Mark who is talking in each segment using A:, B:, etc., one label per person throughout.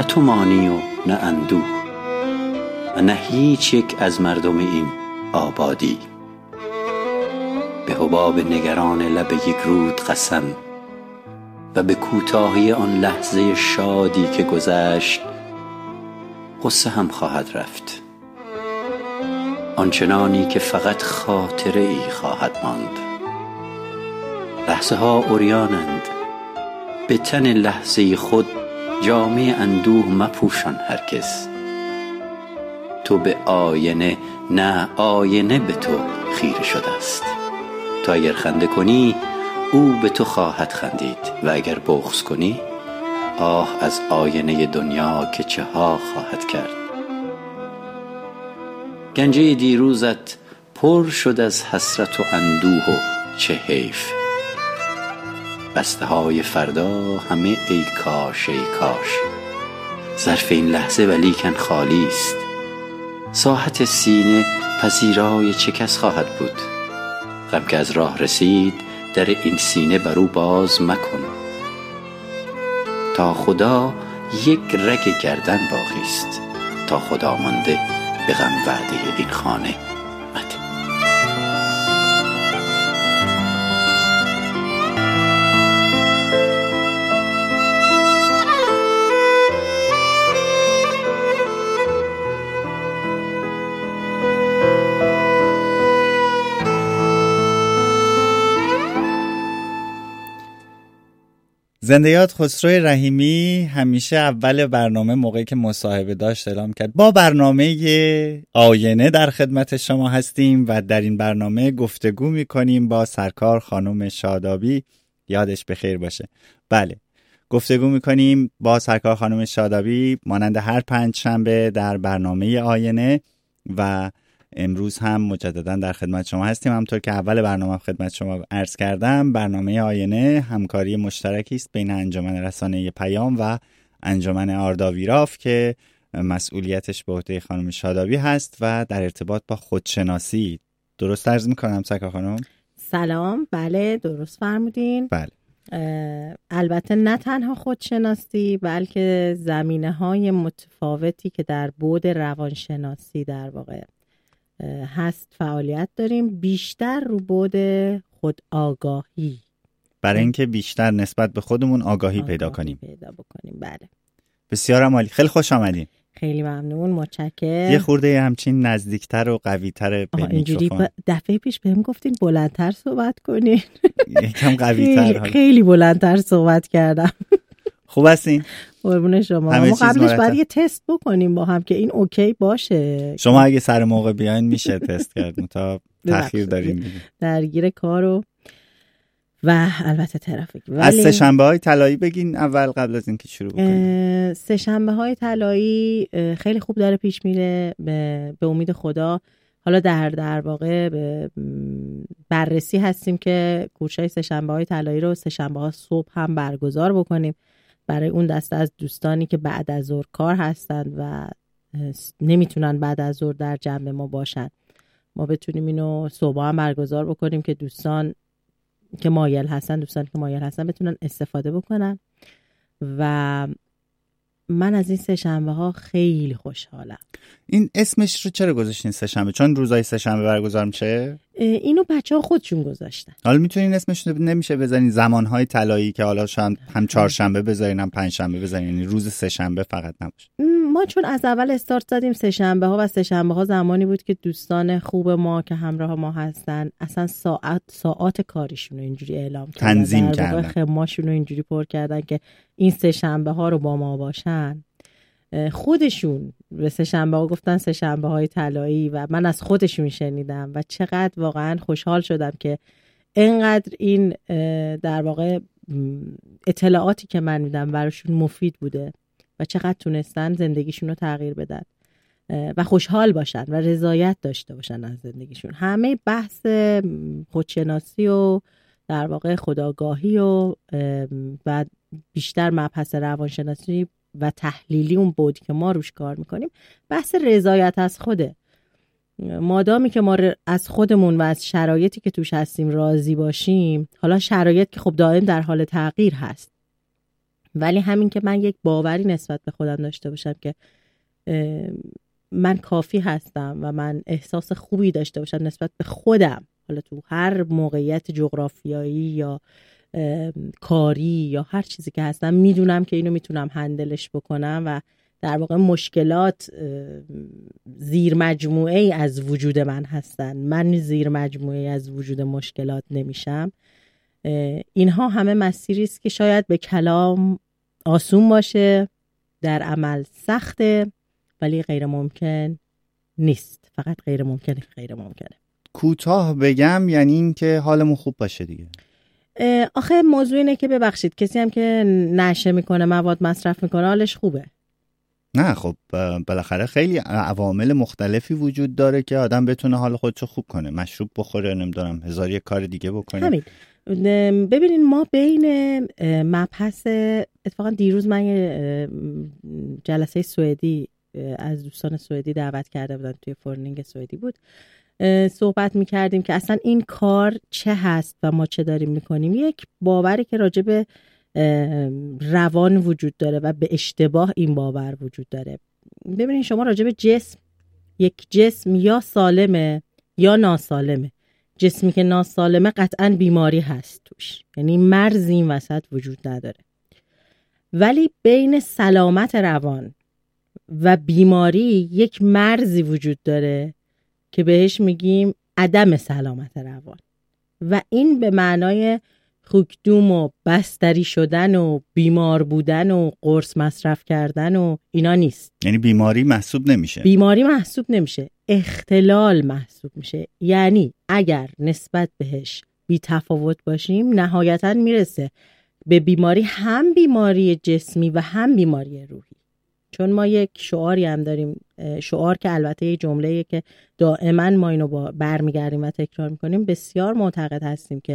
A: نه تو مانی و نه اندوه و نه هیچ یک از مردم این آبادی. به حباب نگران لب یک رود قسم و به کوتاهی آن لحظه شادی که گذشت غصه هم خواهد رفت، آنچنانی که فقط خاطره ای خواهد ماند. لحظه ها عریانند، به تن لحظه خود جامه اندوه مپوشان هرگز. تو به آینه، نه آینه به تو خیره شده است. تو اگر خنده کنی او به تو خواهد خندید و اگر بغض کنی آه از آینه دنیا که چه ها خواهد کرد. گنجه دیروزت پر شد از حسرت و اندوه و چه حیف. بسته های فردا همه ای کاش ای کاش. ظرف این لحظه ولیکن خالی است. ساحت سینه پذیرای چه کس خواهد بود؟ غم که از راه رسید در این سینه بر او باز مکن. تا خدا یک رگ گردن باقی است، تا خدا مانده به غم وعده این خانه مده.
B: زنده یاد خسرو رحیمی همیشه اول برنامه موقعی که مصاحبه داشت اعلام کرد با برنامه آینه در خدمت شما هستیم و در این برنامه گفتگو میکنیم با سرکار خانم شادابی، یادش بخیر باشه. بله، گفتگو میکنیم با سرکار خانم شادابی مانند هر پنج شنبه در برنامه آینه و امروز هم مجددا در خدمت شما هستیم. همونطور که اول برنامه خدمت شما عرض کردم، برنامه آینه همکاری مشترکی است بین انجمن رسانه پیام و انجمن آرداویراف که مسئولیتش به عهده خانم شادابی هست و در ارتباط با خودشناسی. درست عرض میکنم سرکار خانم؟
C: سلام. بله درست فرمودین.
B: بله.
C: البته نه تنها خودشناسی بلکه زمینه‌های متفاوتی که در بعد روانشناسی در واقع هست فعالیت داریم، بیشتر رو بعد خود آگاهی،
B: برای اینکه بیشتر نسبت به خودمون آگاهی پیدا بکنیم.
C: بله.
B: بسیار عالی، خیلی خوش آمدین.
C: خیلی ممنون، متشکرم.
B: یه خورده همچین نزدیکتر و قوی‌تر به میکروفون.
C: دفعه پیش بهم گفتین بلندتر صحبت کنین.
B: یکم قوی‌تر.
C: خیلی بلندتر صحبت کردم.
B: خوب هستین؟
C: قربون شما. ما قبلش باید یه تست بکنیم با هم که این اوکی باشه.
B: شما اگه سر موقع بیاین میشه تست کرد، تا تأخیر داریم
C: درگیر کارو و البته ترافیک.
B: از سه‌شنبه‌های طلایی بگین اول قبل از اینکه شروع بکنیم.
C: سه‌شنبه‌های طلایی خیلی خوب داره پیش میره به امید خدا. حالا در واقع بررسی هستیم که کورس‌های سه‌شنبه‌های طلایی رو سه‌شنبه‌ها صبح هم برگزار بکنیم برای اون دسته از دوستانی که بعد از ظهر کار هستند و نمیتونن بعد از ظهر در جمع ما باشن. ما بتونیم اینو صبح هم برگزار بکنیم که دوستانی که مایل هستن بتونن استفاده بکنن و من از این سه‌شنبه ها خیلی خوشحالم.
B: این اسمش رو چرا گذاشتین سه‌شنبه؟ چون روزای سه‌شنبه برگزار میشه؟
C: اینو بچه‌ها خودشون گذاشتن.
B: حالا میتونین اسمش نمیشه بزنین زمانهای طلایی که حالا شاید هم چهارشنبه بذارین هم پنجشنبه بذارین، یعنی روز سه‌شنبه فقط نباشه.
C: ما چون از اول استارت زدیم سه‌شنبه ها و سه‌شنبه ها زمانی بود که دوستان خوب ما که همراه ما هستن اصلا ساعات کاریشون رو اینجوری اعلام کردن،
B: تنظیم کردن،
C: خدماتشون رو اینجوری پر کردن که این سه‌شنبه ها رو با ما باشن. خودشون به سه‌شنبه ها گفتن سه‌شنبه های طلایی و من از خودشون شنیدم و چقدر واقعا خوشحال شدم که اینقدر این در واقع اطلاعاتی که من میدم براشون مفید بوده و چقدر تونستن زندگیشون رو تغییر بدن و خوشحال باشن و رضایت داشته باشن از زندگیشون. همه بحث خودشناسی و در واقع خودآگاهی و بیشتر مبحث روانشناسی و تحلیلی اون بود که ما روش کار میکنیم بحث رضایت از خوده. مادامی که ما از خودمون و از شرایطی که توش هستیم راضی باشیم، حالا شرایط که خب دائم در حال تغییر هست، ولی همین که من یک باوری نسبت به خودم داشته باشم که من کافی هستم و من احساس خوبی داشته باشم نسبت به خودم، حالا تو هر موقعیت جغرافیایی یا کاری یا هر چیزی که هستم، میدونم که اینو میتونم هندلش بکنم و در واقع مشکلات زیر مجموعه ای از وجود من هستن، من زیر مجموعه ای از وجود مشکلات نمیشم. اینها همه مسیری است که شاید به کلام آسون باشه، در عمل سخته، ولی غیر ممکن نیست. فقط غیر ممکنه.
B: کوتاه بگم یعنی این که حالمون خوب باشه دیگه.
C: آخه موضوع اینه که ببخشید کسی هم که نشه میکنه، مواد مصرف میکنه، حالش خوبه؟
B: نه خب بالاخره خیلی عوامل مختلفی وجود داره که آدم بتونه حال خودشو خوب کنه، مشروب بخوره، نمیدونم هزار یک کار دیگه بکنه.
C: همین. ببینین ما بین مبحث، اتفاقا دیروز من یه جلسه سوئدی از دوستان سوئدی دعوت کرده بودن، توی فورنینگ سوئدی بود، صحبت میکردیم که اصلا این کار چه هست و ما چه داریم میکنیم. یک باوری که راجع به روان وجود داره و به اشتباه این باور وجود داره. ببینید شما راجع به جسم، یک جسم یا سالمه یا ناسالمه. جسمی که ناسالمه قطعاً بیماری هست توش، یعنی مرزی این وسط وجود نداره. ولی بین سلامت روان و بیماری یک مرزی وجود داره که بهش میگیم عدم سلامت روان، و این به معنای خوکدوم و بستری شدن و بیمار بودن و قرص مصرف کردن و اینا نیست.
B: یعنی بیماری محسوب نمیشه.
C: بیماری محسوب نمیشه، اختلال محسوب میشه. یعنی اگر نسبت بهش بی تفاوت باشیم، نهایتاً میرسه به بیماری، هم بیماری جسمی و هم بیماری روحی. چون ما یک شعاری هم داریم، شعار که البته یه جمله‌ایه که دائما ما اینو برمیگردیم و تکرار میکنیم. بسیار معتقد هستیم که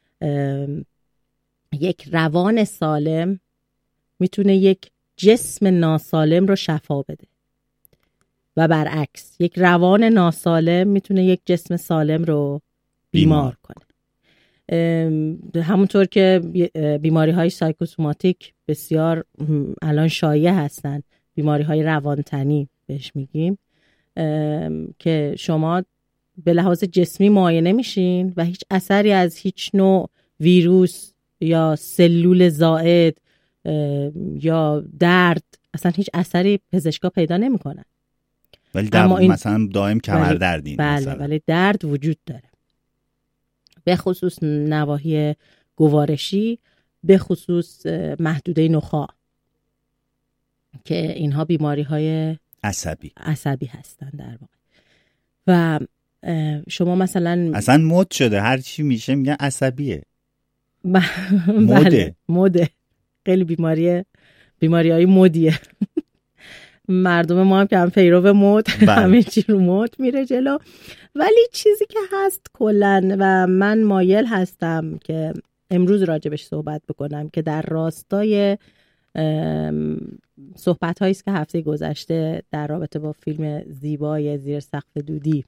C: یک روان سالم میتونه یک جسم ناسالم رو شفا بده و برعکس، یک روان ناسالم میتونه یک جسم سالم رو بیمار کنه. همونطور که بیماری های سایکوسوماتیک بسیار الان شایع هستن، بیماری های روانتنی بهش میگیم، که شما به لحاظ جسمی معاینه میشین و هیچ اثری از هیچ نوع ویروس یا سلول زائد یا درد، اصلا هیچ اثری پزشکا پیدا نمیکنن.
B: ولی مثلا دائم کمردردین.
C: بله، ولی درد وجود داره، به خصوص نواحی گوارشی، به خصوص محدوده نخاع، که اینها بیماری های عصبی هستن در واقع. و شما مثلا
B: اصلا مد شده، هر چی میشه میگن عصبیه.
C: مده خیلی بیماری های مدیه. مردم ما هم که هم پیرو مد، همه چی رو مد میره جلو. ولی چیزی که هست کلن و من مایل هستم که امروز راجبش صحبت بکنم، که در راستای صحبت هایی است که هفته گذشته در رابطه با فیلم زیبای زیر سقف دودی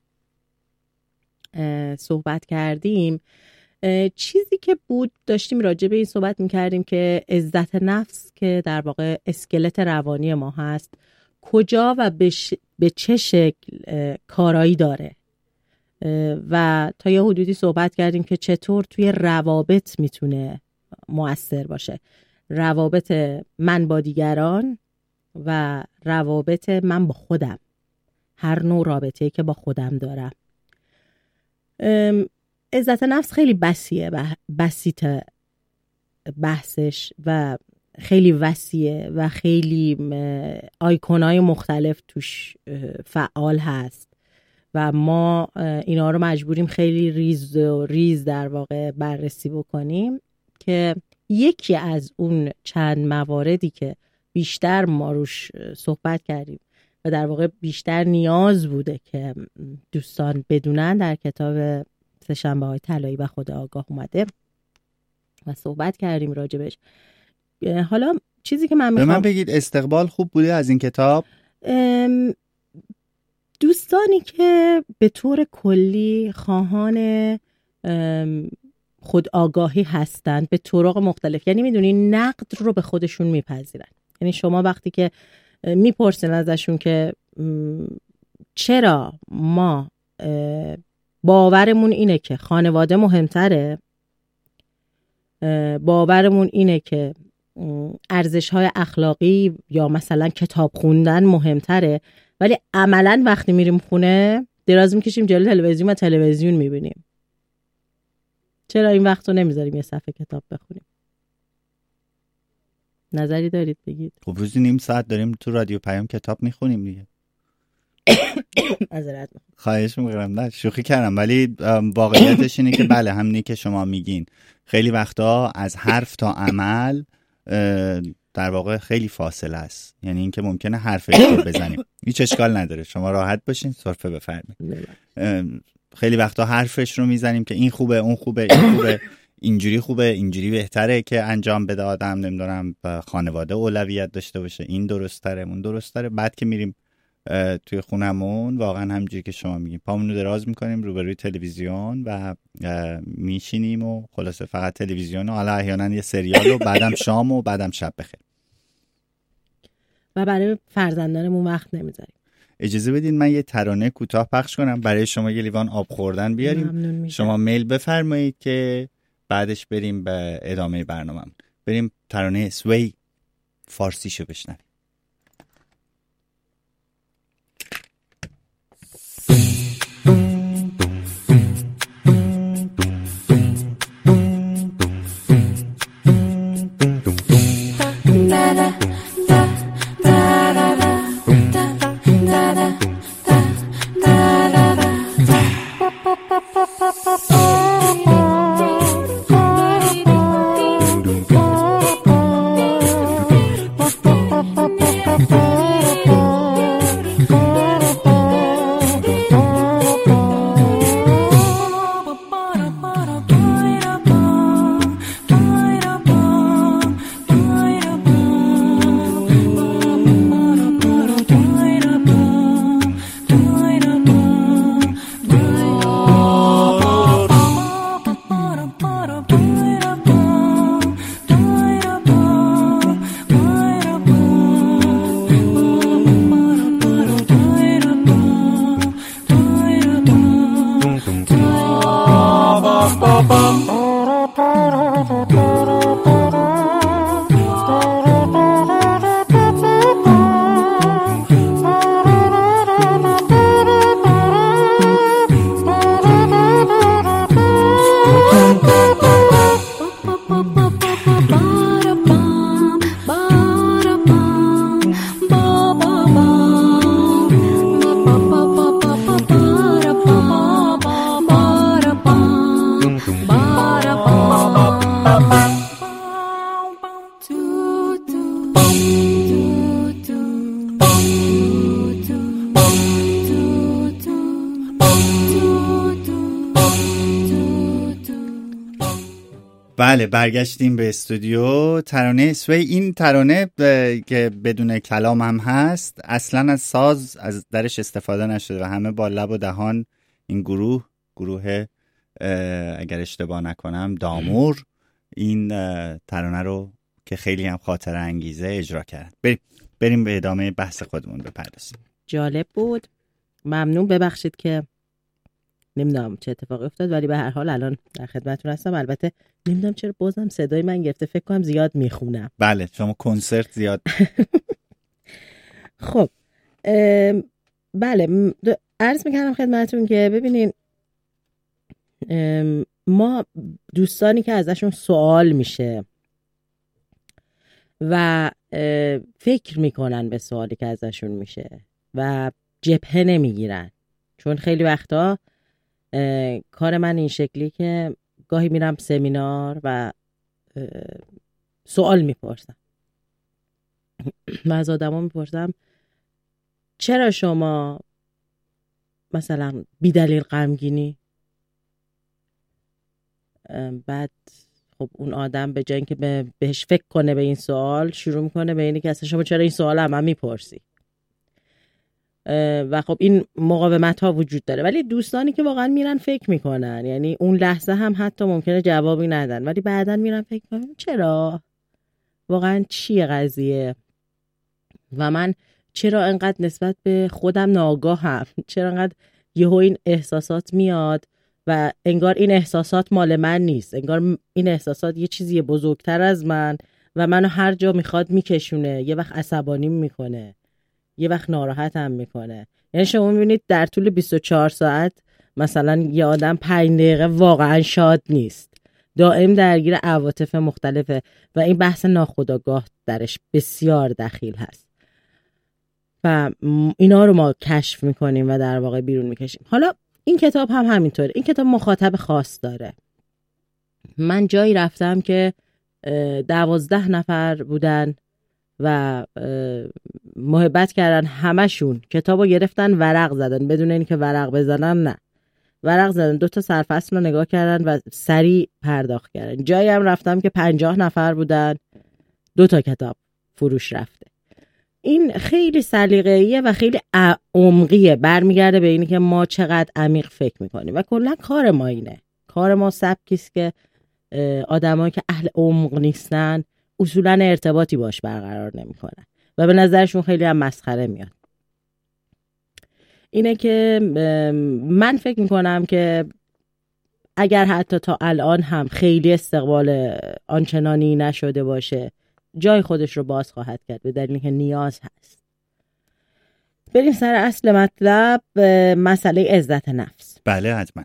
C: صحبت کردیم. چیزی که بود، داشتیم راجع به این صحبت میکردیم که عزت نفس که در واقع اسکلت روانی ما هست، کجا و به چه شکل کارایی داره، و تا یه حدودی صحبت کردیم که چطور توی روابط میتونه مؤثر باشه، روابط من با دیگران و روابط من با خودم، هر نوع رابطه‌ای که با خودم دارم. عزت نفس خیلی بسیطه بحثش و خیلی وسیعه و خیلی آیکونای مختلف توش فعال هست و ما اینا رو مجبوریم خیلی ریز در واقع بررسی بکنیم، که یکی از اون چند مواردی که بیشتر ما روش صحبت کردیم و در واقع بیشتر نیاز بوده که دوستان بدونن، در کتاب سه‌شنبه‌های طلایی و خود آگاه اومده و صحبت کردیم راجبش. حالا چیزی که من
B: میخوام به من بگید، استقبال خوب بوده از این کتاب؟
C: دوستانی که به طور کلی خواهان خود آگاهی هستند به طرق مختلف. یعنی میدونی نقد رو به خودشون میپذیرن. یعنی شما وقتی که میپرسین ازشون که چرا ما باورمون اینه که خانواده مهمتره، باورمون اینه که ارزش‌های اخلاقی یا مثلا کتاب خوندن مهمتره، ولی عملاً وقتی میریم خونه دراز میکشیم جلوی تلویزیون و تلویزیون میبینیم. چرا این وقت رو نمیذاریم یه صفحه کتاب بخونیم؟ نظری دارید بگید؟
B: خب روزی نیم ساعت داریم تو رادیو پیام کتاب میخونیم دیگه.
C: معذرت
B: خواهش میکنم. نه شوخی کردم، ولی واقعیتش اینه که بله همینی که شما میگین خیلی وقتا از حرف تا عمل در واقع خیلی فاصله است. یعنی اینکه ممکنه حرف اشتباه بزنیم، هیچ اشکال نداره، شما راحت باشین سرفه بفرمایید. خیلی وقتا حرفش رو میزنیم که این خوبه اون خوبه این خوبه اینجوری خوبه اینجوری بهتره که انجام بده آدم، نمیدونم خانواده اولویت داشته باشه، این درست تره اون درست تره. بعد که میریم توی خونمون واقعا همونجوری که شما میگین پامونو دراز میکنیم روبروی تلویزیون و میشینیم و خلاصه فقط تلویزیون و حالا احیانا یه سریال و بعدم شام و بعدم شب بخیر
C: و برای فرزندانمون وقت نمیذاریم.
B: اجازه بدین من یه ترانه کوتاه پخش کنم برای شما، یه لیوان آب خوردن بیاریم. شما میل بفرمایید که بعدش بریم به ادامه برنامه‌مون. بریم ترانه سوی فارسیشو بشنویم. بله برگشتیم به استودیو. ترانه سوی، این ترانه که بدون کلام هم هست، اصلا از ساز از درش استفاده نشده و همه با لب و دهان این گروه اگر اشتباه نکنم دامور این ترانه رو که خیلی هم خاطره انگیزه اجرا کرد. بریم به ادامه بحث خودمون بپردازیم.
C: جالب بود، ممنون. ببخشید که نمیدونم چه اتفاقی افتاد، ولی به هر حال الان در خدمتتون هستم. البته نمیدونم چرا بازم صدای من گرفته، فکر کنم زیاد میخونم.
B: بله شما کنسرت زیاد.
C: خب بله عرض میکنم خدمتتون که ببینین ما دوستانی که ازشون سوال میشه و فکر میکنن به سوالی که ازشون میشه و جبهه نمیگیرن، چون خیلی وقتا کار من این شکلی که گاهی میرم سمینار و سوال میپرسم و از آدم ها میپرسم چرا شما مثلا بی دلیل غمگینی؟ بعد خب اون آدم به جای اینکه بهش فکر کنه به این سوال، شروع میکنه به اینی که اصلا شما چرا این سوال هم میپرسی؟ و خب این مقاومت ها وجود داره. ولی دوستانی که واقعا میرن فکر میکنن، یعنی اون لحظه هم حتی ممکنه جوابی ندن ولی بعداً میرن فکر میکنن چرا واقعا چیه قضیه و من چرا انقدر نسبت به خودم ناآگاهم، چرا انقدر یهو این احساسات میاد و انگار این احساسات مال من نیست، انگار این احساسات یه چیزی بزرگتر از من و منو هر جا میخواد میکشونه. یه وقت عصبانی میکنه، یه وقت ناراحتم میکنه. یعنی شما میبینید در طول 24 ساعت مثلا یه آدم 5 دقیقه واقعا شاد نیست، دائم درگیر عواطف مختلفه و این بحث ناخودآگاه درش بسیار دخیل هست و اینا رو ما کشف میکنیم و در واقع بیرون میکشیم. حالا این کتاب هم همینطوره. این کتاب مخاطب خاص داره. من جایی رفتم که 12 نفر بودن و محبت کردن، همشون کتابو گرفتن ورق زدن بدون اینکه ورق بزنن، نه ورق زدن 2 تا سرفصل رو نگاه کردن و سریع پرداخت کردن. جایی هم رفتم که 50 نفر بودن 2 تا کتاب فروش رفته. این خیلی سلیقه‌ایه و خیلی عمقیه، برمیگرده به اینی که ما چقدر عمیق فکر میکنیم و کلا کار ما اینه. کار ما سبکیست که آدمایی که اهل عمق نیستن اصولا ارتباطی باش برقرار نمیکنن و به نظرشون خیلی هم مسخره میاد. اینه که من فکر میکنم که اگر حتی تا الان هم خیلی استقبال آنچنانی نشده باشه، جای خودش رو باز خواهد کرد به دلیل که نیاز هست. بریم سر اصل مطلب، مسئله عزت نفس.
B: بله حتما.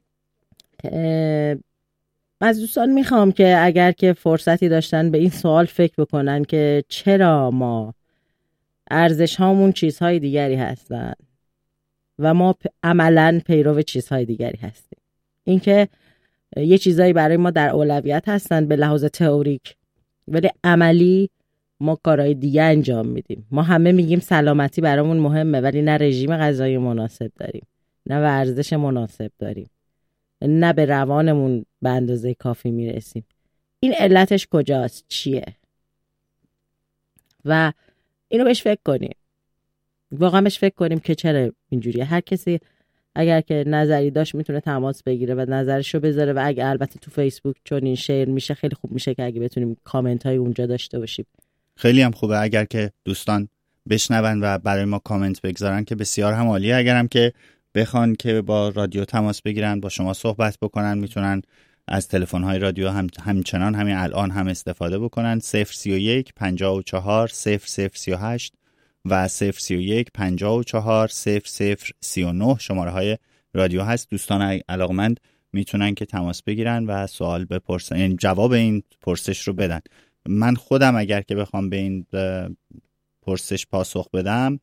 C: از دوستان میخوام که اگر که فرصتی داشتن به این سوال فکر بکنن که چرا ما ارزش هامون چیزهای دیگری هستن و ما عملاً پیرو چیزهای دیگری هستیم. اینکه یه چیزایی برای ما در اولویت هستن به لحاظ تئوریک ولی عملی ما کارهای دیگه انجام میدیم. ما همه میگیم سلامتی برامون مهمه ولی نه رژیم غذایی مناسب داریم، نه ورزش مناسب داریم، نه به روانمون به اندازه کافی میرسیم. این علتش کجاست؟ چیه؟ و اینو بهش فکر کنیم، واقعا بهش فکر کنیم که چرا اینجوریه. هر کسی اگر که نظری داشت میتونه تماس بگیره و نظرشو بذاره و اگه البته تو فیسبوک چون این شیر میشه خیلی خوب میشه که اگه بتونیم کامنت های اونجا داشته باشیم.
B: خیلی هم خوبه اگر که دوستان بشنون و برای ما کامنت بگذارن که بسیار هم عالیه. اگر هم که بخوان که با رادیو تماس بگیرن، با شما صحبت بکنن، میتونن از تلفن‌های رادیو همچنان همین الان هم استفاده بکنن. 031 54 0038 و 031 54 0039 شماره های رادیو هست. دوستان علاقمند میتونن که تماس بگیرن و سوال بپرسن، یعنی جواب این پرسش رو بدن. من خودم اگر که بخوام به این پرسش پاسخ بدم،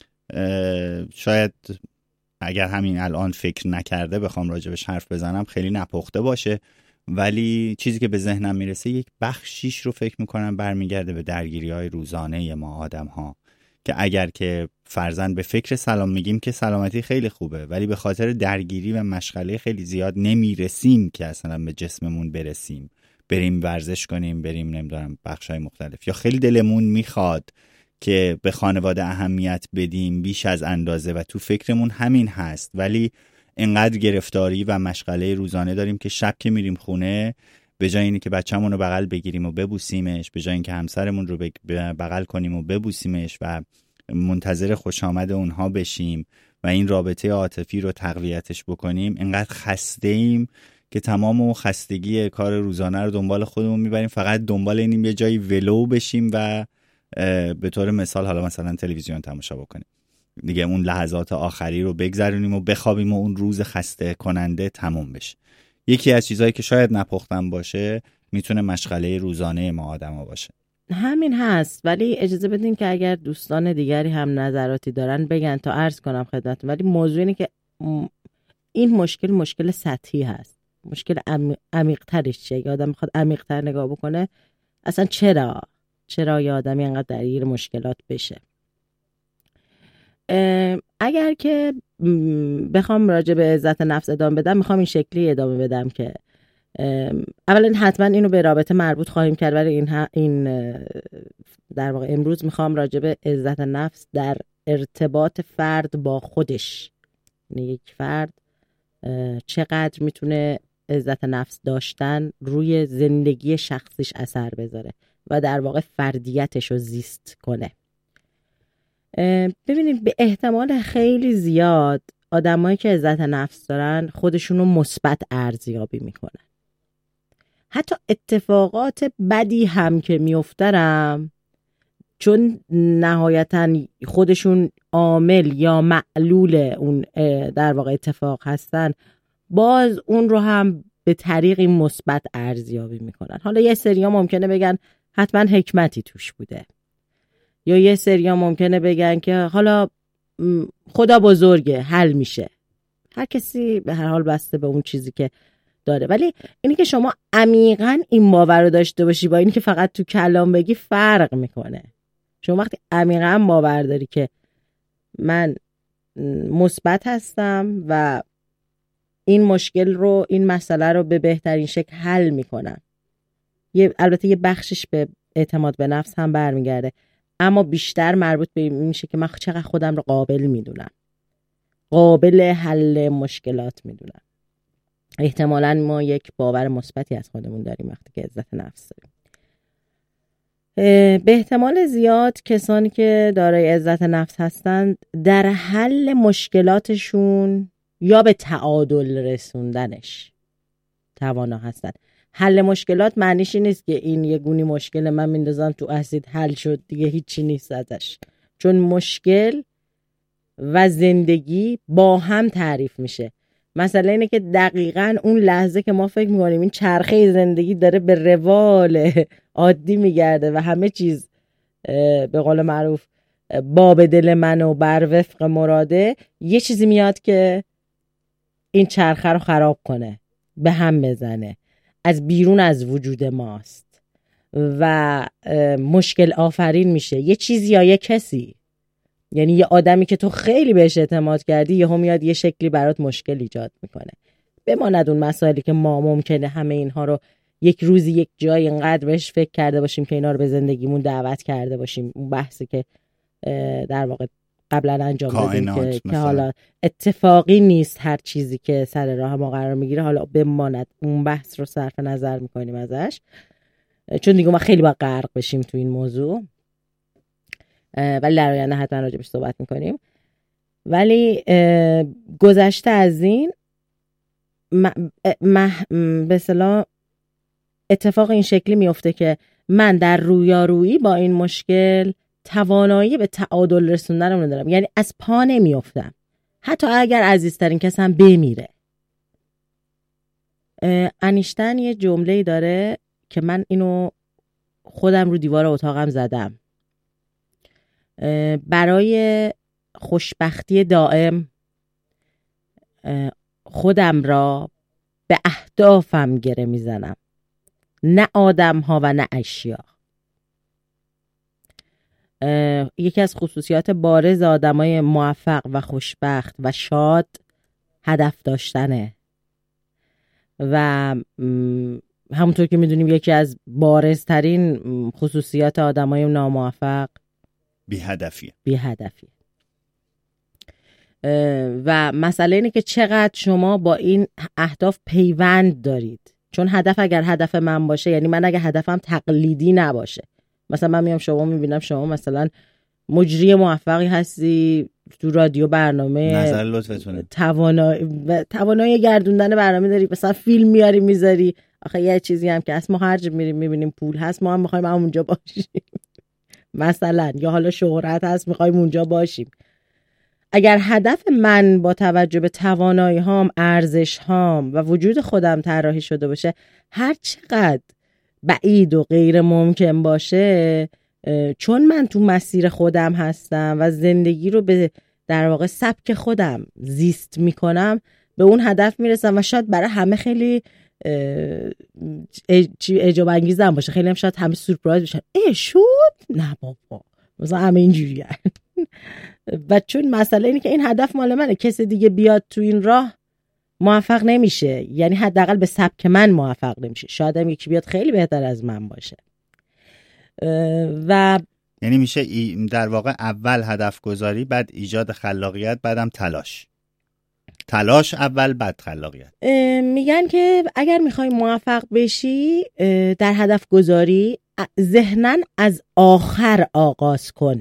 B: شاید اگر همین الان فکر نکرده بخوام راجبش حرف بزنم خیلی نپخته باشه، ولی چیزی که به ذهنم میرسه یک بخشیش رو فکر میکنم برمیگرده به درگیری‌های روزانه ما آدم‌ها که اگر که فرضاً به فکر سلام میگیم که سلامتی خیلی خوبه ولی به خاطر درگیری و مشغله خیلی زیاد نمیرسیم که اصلا به جسممون برسیم، بریم ورزش کنیم، بریم نمیدونم بخشای مختلف، یا خیلی دلمون میخواد که به خانواده اهمیت بدیم بیش از اندازه و تو فکرمون همین هست ولی انقدر گرفتاری و مشغله روزانه داریم که شب که میریم خونه به جای اینی که بچه‌مون رو بغل بگیریم و ببوسیمش، به جای اینکه همسرمون رو بغل کنیم و ببوسیمش و منتظر خوش آمد اونها بشیم و این رابطه عاطفی رو تقویتش بکنیم، انقدر خسته‌ایم که تمام اون خستگی کار روزانه رو دنبال خودمون میبریم، فقط دنبال اینیم یه جایی ولو بشیم و به طور مثال حالا مثلا تلویزیون تماشا بکنیم دیگه، اون لحظات آخری رو بگذرونیم و بخوابیم و اون روز خسته کننده تموم بشه. یکی از چیزایی که شاید نپختم باشه میتونه مشغله روزانه ما آدما باشه.
C: همین هست، ولی اجازه بدین که اگر دوستان دیگری هم نظراتی دارن بگن تا عرض کنم خدمتتون. ولی موضوع اینه که این مشکل سطحی هست، مشکل عمیق‌ترش چیه؟ اگه آدم میخواد عمیق‌تر نگاه بکنه اصلا چرا یه آدمی انقدر درگیر مشکلات بشه. اگر که بخوام راجع به عزت نفس ادامه بدم، میخوام این شکلی ادامه بدم که اولا حتما اینو به رابطه مربوط خواهیم کرد، ولی این در واقع امروز میخوام راجع به عزت نفس در ارتباط فرد با خودش، یعنی یک فرد چقدر میتونه عزت نفس داشتن روی زندگی شخصیش اثر بذاره و در واقع فردیتش رو زیست کنه. ببینید به احتمال خیلی زیاد آدمایی که عزت نفس دارن خودشون رو مثبت ارزیابی میکنن. حتی اتفاقات بدی هم که میافترم، چون نهایتاً خودشون عامل یا معلول اون در واقع اتفاق هستن، باز اون رو هم به طریقی مثبت ارزیابی میکنن. حالا یه سریا ممکنه بگن حتما حکمتی توش بوده، یا یه سریا ممکنه بگن که حالا خدا بزرگه حل میشه. هر کسی به هر حال بسته به اون چیزی که داره. ولی اینی که شما عمیقاً این باور رو داشته باشی با اینی که فقط تو کلام بگی فرق میکنه. شما وقتی عمیقاً باور داری که من مثبت هستم و این مشکل رو، این مسئله رو به بهترین شکل حل میکنم، البته یه بخشش به اعتماد به نفس هم برمیگرده، اما بیشتر مربوط به این میشه که من چقدر خودم رو قابل میدونم، قابل حل مشکلات میدونم. احتمالاً ما یک باور مثبتی از خودمون داریم وقتی که عزت نفس داریم. به احتمال زیاد کسانی که دارای عزت نفس هستند در حل مشکلاتشون یا به تعادل رسوندنش توانا هستند. حل مشکلات معنیش نیست که این یه گونی مشکل من میندازم تو اسید حل شد دیگه هیچی نیست ازش، چون مشکل و زندگی با هم تعریف میشه. مسئله اینه که دقیقاً اون لحظه که ما فکر میکنیم این چرخه زندگی داره به روال عادی میگرده و همه چیز به قول معروف باب دل من و بر وفق مراده، یه چیزی میاد که این چرخه رو خراب کنه، به هم بزنه، از بیرون از وجود ماست و مشکل آفرین میشه. یه چیزی یا یه کسی، یعنی یه آدمی که تو خیلی بهش اعتماد کردی یهو میاد یه شکلی برات مشکل ایجاد میکنه. بماند اون مسائلی که ما ممکنه همه اینها رو یک روزی یک جای اینقدر بهش فکر کرده باشیم که اینا رو به زندگیمون دعوت کرده باشیم. اون بحثی که در واقع قبلا انجام دادیم که حالا اتفاقی نیست هر چیزی که سر راه ما قرار میگیره، حالا بماند اون بحث رو صرف نظر میکنیم ازش، چون دیگه ما خیلی باید غرق بشیم تو این موضوع، ولی در آینده حتما راجبش صحبت میکنیم. ولی گذشته از این به اصطلاح اتفاق این شکلی میفته که من در رویارویی با این مشکل توانایی به تعادل رسوندن رو ندارم، یعنی از پا نمیافتم حتی اگر عزیزترین کسم بمیره. انیشتین یه جمله‌ای داره که من اینو خودم رو دیوار اتاقم زدم: برای خوشبختی دائم خودم را به اهدافم گره میزنم، نه آدم ها و نه اشیا. یکی از خصوصیات بارز آدمای موفق و خوشبخت و شاد هدف داشتنه و همونطور که میدونیم یکی از بارزترین خصوصیات آدمای ناموفق
B: بی‌هدفی.
C: و مسئله اینه که چقدر شما با این اهداف پیوند دارید. چون هدف اگر هدف من باشه، یعنی من اگر هدفم تقلیدی نباشه، مثلا من میام شما میبینم شما مثلا مجری موفقی هستی تو رادیو، برنامه
B: نظر لطفتونه،
C: توانایی گردوندن برنامه داری، مثلا فیلم میاری میذاری. آخه یه چیزی هم که هست، ما هر جا میریم میبینیم پول هست، ما هم میخوایم اونجا باشیم مثلا، یا حالا شهرت هست میخوایم اونجا باشیم. اگر هدف من با توجه به توانایی هام، ارزش هام و وجود خودم طراحی شده باشه، هر چقدر بعید و غیر ممکن باشه، چون من تو مسیر خودم هستم و زندگی رو به در واقع سبک خودم زیست میکنم، به اون هدف میرسم و شاید برای همه خیلی اعجاب انگیز هم باشه، خیلی هم شاید همه سورپرایز بشن، شد؟ نه بابا، مثلا همه اینجوری و چون مسئله اینه که این هدف مال منه، کسی دیگه بیاد تو این راه موفق نمیشه، یعنی حداقل به سبک من موفق نمیشه. شاید هم یکی بیاد خیلی بهتر از من باشه. و
B: یعنی میشه در واقع اول هدف گذاری، بعد ایجاد خلاقیت، بعدم تلاش اول بعد خلاقیت.
C: میگن که اگر میخوای موفق بشی در هدف گذاری، ذهناً از آخر آغاز کن.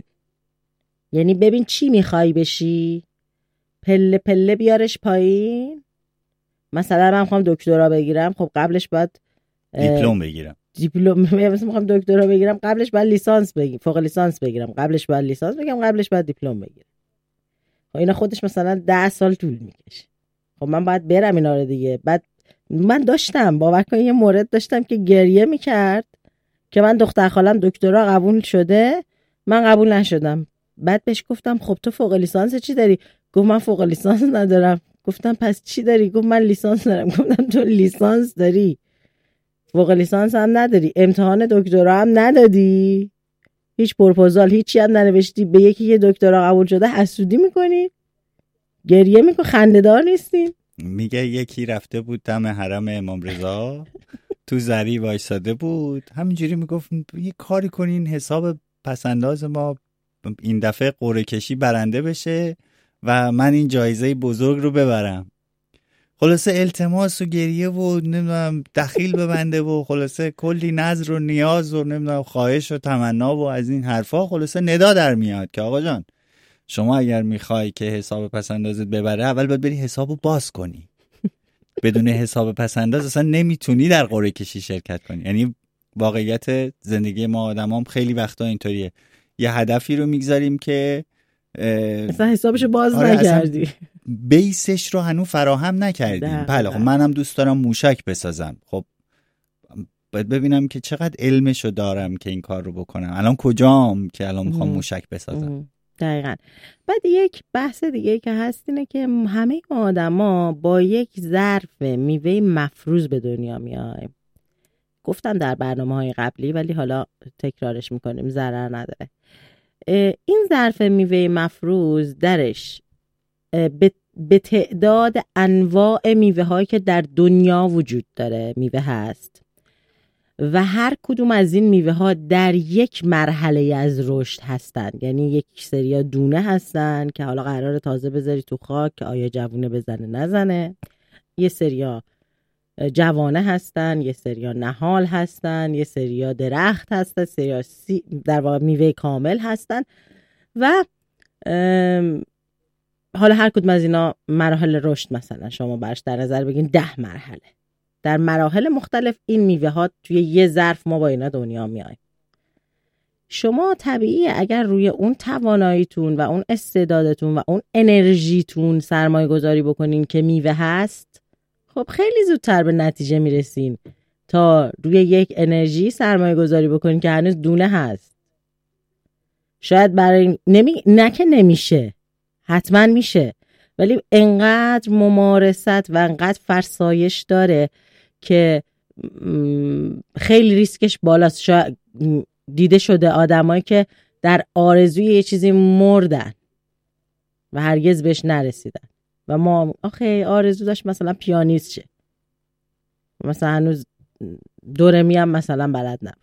C: یعنی ببین چی میخوای بشی، پله پله بیارش پایین. مثلا من میخوام دکترا بگیرم، خب قبلش باید
B: دیپلم بگیرم.
C: مثلا میخوام دکترا بگیرم، قبلش باید لیسانس بگیرم، فوق لیسانس بگیرم، قبلش باید لیسانس بگیرم، قبلش باید دیپلم بگیرم. خب اینا خودش مثلا 10 سال طول میکشه. خب من باید برم اینا رو دیگه. بعد من داشتم باور کن یه مورد داشتم که گریه میکرد که من دختر خالم دکترا قبول شده، من قبول نشدم. بعد بهش گفتم خب تو فوق لیسانس چی داری؟ گفت من فوق لیسانس ندارم. گفتم پس چی داری؟ گفت من لیسانس دارم. گفتم تو لیسانس داری، فوق لیسانس هم نداری، امتحان دکترا هم ندادی، هیچ پروپوزال هیچی هم ننوشتی، به یکی که دکترا قبول شده حسودی میکنی، گریه میکنی، خنده‌دار نیستی.
B: میگه یکی رفته بود دم حرم امام رضا تو زری وایساده بود، همینجوری میگفت یه کاری کنین حساب پسنداز ما این دفعه قرعه کشی برنده بشه و من این جایزه بزرگ رو ببرم. خلاصه التماس و گریه و نمیدونم دخیل ببنده و خلاصه کلی نظر و نیاز و نمیدونم خواهش و تمنا و از این حرفا. خلاصه ندا در میاد که آقا جان شما اگر میخوای که حساب پسندازت ببره، اول باید بری حسابو باز کنی. بدون حساب پسنداز اصلا نمیتونی در قرعه کشی شرکت کنی. یعنی واقعیت زندگی ما آدمام خیلی وقتا اینطوریه، یه هدفی رو میگذاریم که
C: اصلا حسابشو باز نکردی،
B: بیسش رو هنوز فراهم نکردیم. بله خب منم دوست دارم موشک بسازم، خب باید ببینم که چقدر علمشو دارم که این کار رو بکنم، الان کجام که الان میخوام موشک بسازم.
C: دقیقاً. بعد یک بحث دیگه که هست اینه که همه آدما با یک ظرف میوه مفروز به دنیا میایم. گفتم در برنامه‌های قبلی ولی حالا تکرارش میکنیم، ضرر نداره. این ظرف میوه مفروز درش به تعداد انواع میوه هایی که در دنیا وجود داره میوه هست و هر کدوم از این میوه ها در یک مرحله از رشد هستن. یعنی یک سریا دونه هستن که حالا قراره تازه بذاری تو خاک که آیا جوونه بزنه نزنه، یه سریا جوانه هستن، یه سریا نهال هستن، یه سریا درخت هستن، سریا در واقع میوه کامل هستن و حالا هر کدوم از اینا مراحل رشد مثلا شما برش در نظر بگین 10 مرحله. در مراحل مختلف این میوه ها توی یه ظرف ما با اینا دنیا میایم. شما طبیعیه اگر روی اون تواناییتون و اون استعدادتون و اون انرژیتون سرمایه گذاری بکنین که میوه هست، خب خیلی زودتر به نتیجه میرسین تا روی یک انرژی سرمایه گذاری بکنین که هنوز دونه هست. شاید برای نه که نمیشه، حتما میشه، ولی انقدر ممارست و انقدر فرسایش داره که خیلی ریسکش بالاست. شاید دیده شده آدمایی که در آرزوی یه چیزی مردن و هرگز بهش نرسیدن و ما آخه آرزو داشت مثلا پیانیست شه، مثلا هنوز دورمی هم مثلا بلد نبود.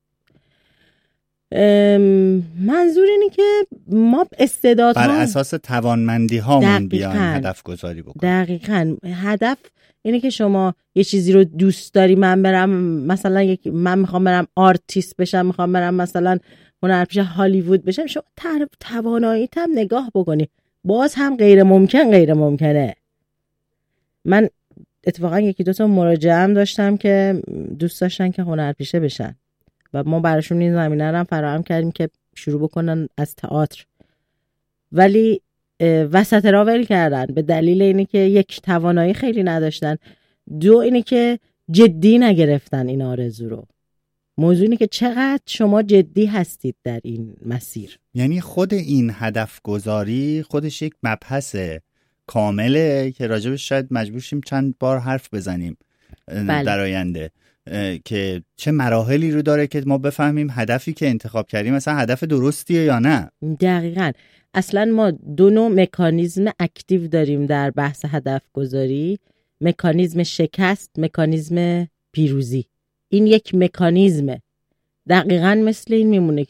C: منظور اینه که ما استعدادها
B: بر اساس توانمندی هامون بیایم هدف گذاری بکنیم.
C: دقیقاً. هدف اینه که شما یه چیزی رو دوست داری، من برم مثلا من میخوام برم آرتیست بشم، میخوام برم مثلا هنرپیشه هالیوود بشم، شما تواناییت هم نگاه بکنی، باز هم غیر ممکنه. من اتفاقا 1-2 مراجعه هم داشتم که دوست داشتن که هنرپیشه بشن و ما براشون این زمینه رو هم فراهم کردیم که شروع بکنن از تئاتر، ولی وسط راه ول کردن به دلیل اینه که یک توانایی خیلی نداشتن، 2 اینه که جدی نگرفتن این آرزو رو. موضوع اینه که چقدر شما جدی هستید در این مسیر.
B: یعنی خود این هدف گذاری خودش یک مبحث کامله که راجبش شاید مجبور شیم چند بار حرف بزنیم در آینده، که چه مراحلی رو داره که ما بفهمیم هدفی که انتخاب کردیم مثلا هدف درستیه یا نه.
C: دقیقاً. اصلا ما 2 نوع مکانیزم اکتیو داریم در بحث هدف گذاری، مکانیزم شکست، مکانیزم پیروزی. این یک مکانیزمه، دقیقاً مثل این میمونه که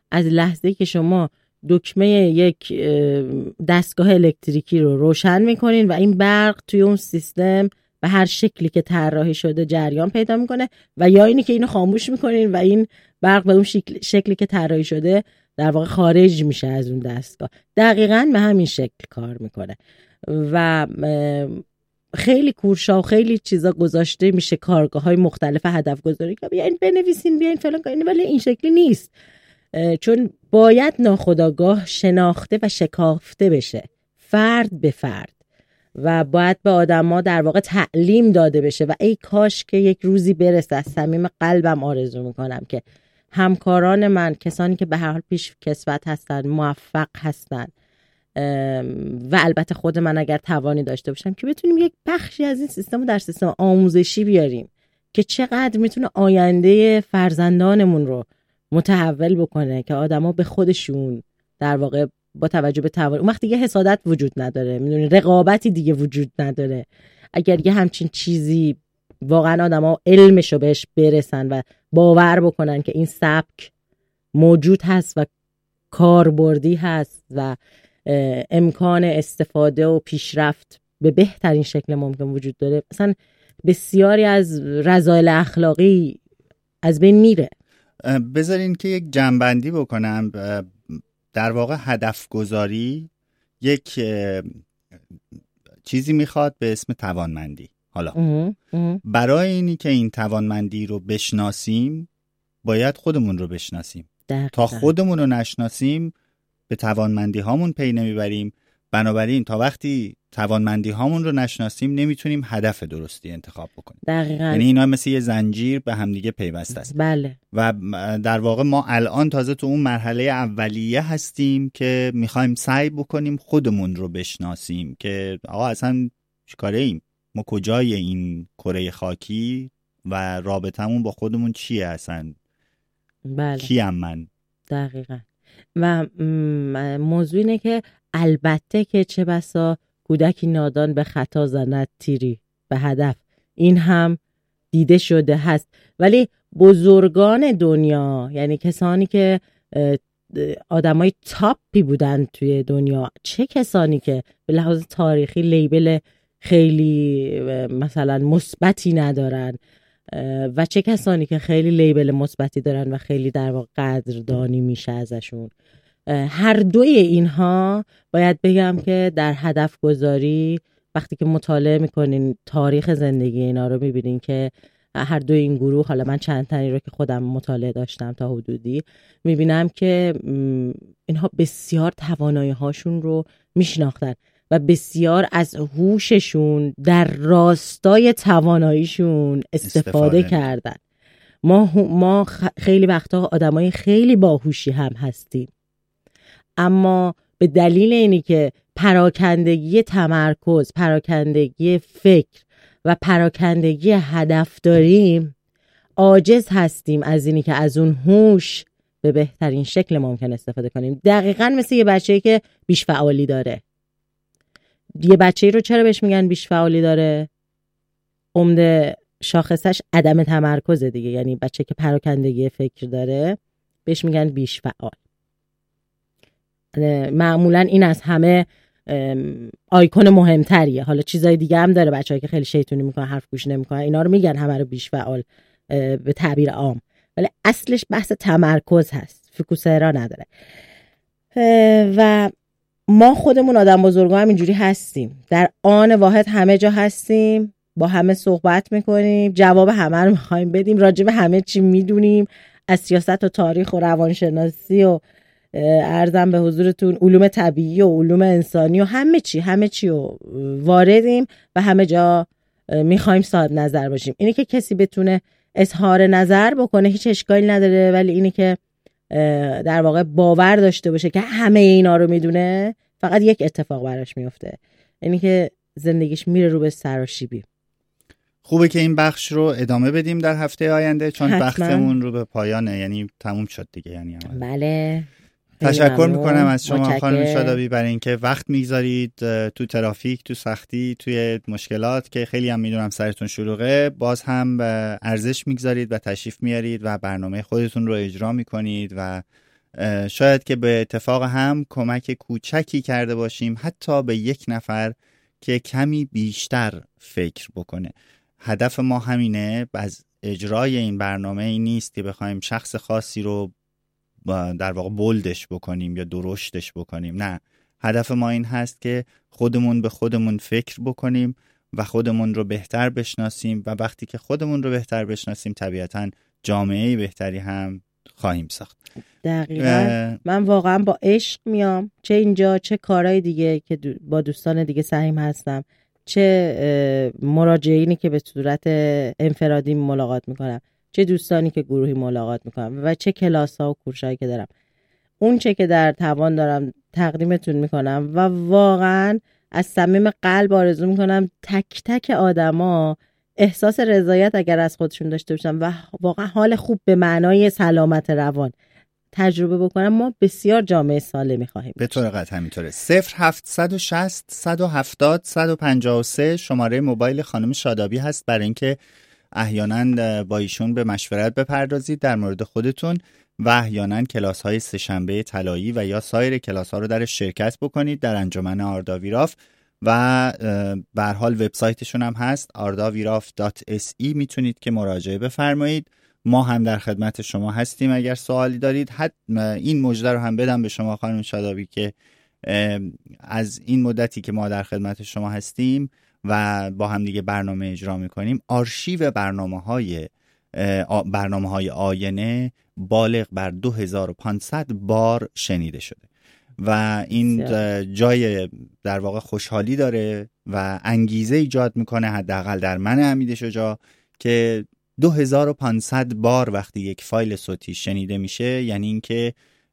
C: از لحظه‌ای که شما دکمه یک دستگاه الکتریکی رو روشن میکنین و این برق توی اون سیستم به هر شکلی که طراحی شده جریان پیدا میکنه و یا اینی که اینو خاموش میکنین و این برق به اون شکلی که طراحی شده در واقع خارج میشه از اون دستگاه. دقیقاً به همین شکل کار میکنه و خیلی کورشا و خیلی چیزا گذاشته میشه، کارگاه‌های مختلف هدف گذاری که بیاین بنویسین، بیاین فلان کنین، ولی این شکلی نیست، چون باید ناخودآگاه شناخته و شکافته بشه فرد به فرد و باید به آدما در واقع تعلیم داده بشه و ای کاش که یک روزی برسه. از صمیم قلبم آرزو میکنم که همکاران من، کسانی که به هر حال پیش کسوت هستن، موفق هستن و البته خود من اگر توانی داشته باشم که بتونیم یک بخشی از این سیستم رو در سیستم آموزشی بیاریم که چقدر میتونه آینده فرزندانمون رو متحول بکنه که آدما به خودشون در واقع با توجه به توان، اون وقت دیگه حسادت وجود نداره، میدونی، رقابتی دیگه وجود نداره. اگر یه همچین چیزی واقعا آدما علمشو بهش برسن و باور بکنن که این سبک موجود هست و کاربردی هست و امکان استفاده و پیشرفت به بهترین شکل ممکن وجود داره، مثلا بسیاری از رذایل اخلاقی از بین میره.
B: بذارین که یک جنبندی بکنم. در واقع هدف گذاری یک چیزی میخواد به اسم توانمندی. حالا برای اینی که این توانمندی رو بشناسیم باید خودمون رو بشناسیم. تا خودمون رو نشناسیم به توانمندی هامون پی نمیبریم. بنابراین تا وقتی توانمندی هامون رو نشناسیم نمیتونیم هدف درستی انتخاب بکنیم.
C: دقیقاً.
B: یعنی اینا مثل یه زنجیر به همدیگه پیوسته است.
C: بله.
B: و در واقع ما الان تازه تو اون مرحله اولیه هستیم که میخوایم سعی بکنیم خودمون رو بشناسیم که آقا اصلا چیکاره ایم، ما کجای این کره خاکی و رابطمون با خودمون چیه اصلا.
C: بله.
B: کیم من.
C: دقیقاً. و موضوع اینه که البته که چه بسا کودکی نادان به خطا زند تیری به هدف، این هم دیده شده هست، ولی بزرگان دنیا، یعنی کسانی که آدمای تاپی بودن توی دنیا، چه کسانی که به لحاظ تاریخی لیبل خیلی مثلا مثبتی ندارن و چه کسانی که خیلی لیبل مثبتی دارن و خیلی در واقع قدردانی میشه ازشون، هر دوی اینها باید بگم که در هدف گذاری وقتی که مطالعه میکنین تاریخ زندگی اینا رو میبینین که هر دوی این گروه، حالا من چند تایی رو که خودم مطالعه داشتم تا حدودی، میبینم که اینها بسیار توانایی هاشون رو میشناختن و بسیار از هوششون در راستای تواناییشون استفاده کردن. ما خیلی وقتا آدمای خیلی باهوشی هم هستیم، اما به دلیل اینی که پراکندگی تمرکز، پراکندگی فکر و پراکندگی هدف داریم، عاجز هستیم از اینی که از اون هوش به بهترین شکل ممکن استفاده کنیم. دقیقاً مثل یه بچه‌ای که بیش فعالی داره. یه بچه‌ای رو چرا بهش میگن بیش فعالی داره؟ عمده شاخصش عدم تمرکز دیگه، یعنی بچه که پراکندگی فکر داره بهش میگن بیش فعال. معمولا این از همه آیکون مهمتریه. حالا چیزای دیگه هم داره، بچه‌ای که خیلی شیطونی میکنن، حرف گوش نمیکنن، اینا رو میگن همه رو بیش فعال به تعبیر عام، ولی اصلش بحث تمرکز هست، فوکوسرا نداره. و ما خودمون آدم بزرگا هم اینجوری هستیم، در آن واحد همه جا هستیم، با همه صحبت میکنیم، جواب همه رو میخوایم بدیم، راجع به همه چی میدونیم، از سیاست و تاریخ و روانشناسی و عرضم به حضورتون علوم طبیعی و علوم انسانی و همه چی رو واردیم و همه جا میخوایم صاحب نظر باشیم. اینی که کسی بتونه اظهار نظر بکنه هیچ اشکالی نداره، ولی اینی که در واقع باور داشته باشه که همه اینا رو میدونه، فقط یک اتفاق براش میفته، اینی که زندگیش میره رو به سراشیبی.
B: خوبه که این بخش رو ادامه بدیم در هفته آینده، چون
C: حتما.
B: وقتمون رو به پایانه، یعنی تموم شد دیگه. یعنی
C: بله.
B: تشکر میکنم از شما خانم شادابی برای اینکه وقت میگذارید تو ترافیک، تو سختی، توی مشکلات که خیلی هم میدونم سرتون شلوغه، باز هم ارزش میگذارید و تشریف میارید و برنامه خودتون رو اجرا میکنید و شاید که به اتفاق هم کمک کوچکی کرده باشیم حتی به یک نفر که کمی بیشتر فکر بکنه. هدف ما همینه. از اجرای این برنامه این نیست که بخوایم شخص خاصی رو در واقع بولدش بکنیم یا درشتش بکنیم. نه، هدف ما این هست که خودمون به خودمون فکر بکنیم و خودمون رو بهتر بشناسیم و وقتی که خودمون رو بهتر بشناسیم طبیعتاً جامعه بهتری هم خواهیم ساخت.
C: دقیقاً. من واقعا با عشق میام، چه اینجا چه کارهای دیگه که با دوستان دیگه سهیم هستم، چه مراجعینی که به صورت انفرادی ملاقات میکنم، چه دوستانی که گروهی ملاقات میکنم و چه کلاس ها و کورسایی که دارم. اون چه که در توان دارم تقدیمتون میکنم و واقعا از صمیم قلب آرزو میکنم تک تک آدما احساس رضایت اگر از خودشون داشته باشن و واقعا حال خوب به معنای سلامت روان تجربه بکنم، ما بسیار جامعه سالمی خواهیم.
B: به طور قطع همینطوره. 0760 170 153 شماره موبایل خانم شادابی هست برای اینکه احیانا با ایشون به مشورت بپردازید در مورد خودتون و احیانا کلاس های سه‌شنبه طلایی و یا سایر کلاس ها رو در شرکت بکنید در انجمن آرداویراف و به هر حال وبسایتشون هم هست ardaviraf.se. میتونید که مراجعه بفرمایید. ما هم در خدمت شما هستیم اگر سوالی دارید. این مژده رو هم بدم به شما خانم شادابی که از این مدتی که ما در خدمت شما هستیم و با هم دیگه برنامه اجرا میکنیم آرشیو برنامه‌های آینه بالغ بر 2500 بار شنیده شده و این جای در واقع خوشحالی داره و انگیزه ایجاد میکنه حداقل در من حمید شجاع که 2500 بار وقتی یک فایل صوتی شنیده میشه یعنی اینکه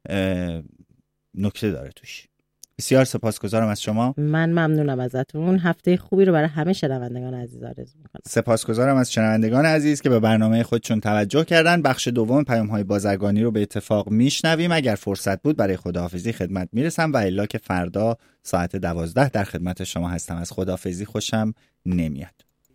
B: نکته داره توش. بسیار سپاسگزارم از شما.
C: من ممنونم ازتون. هفته خوبی رو برای همه شنوندگان عزیز آرزو میکنم.
B: سپاسگزارم از شنوندگان عزیز که به برنامه خودشون توجه کردن. بخش دوم پیام‌های بازرگانی رو به اتفاق میشنویم. اگر فرصت بود برای خداحافظی خدمت میرسم و الا که فردا ساعت 12 در خدمت شما هستم. از خداحافظی خوشم نمیاد.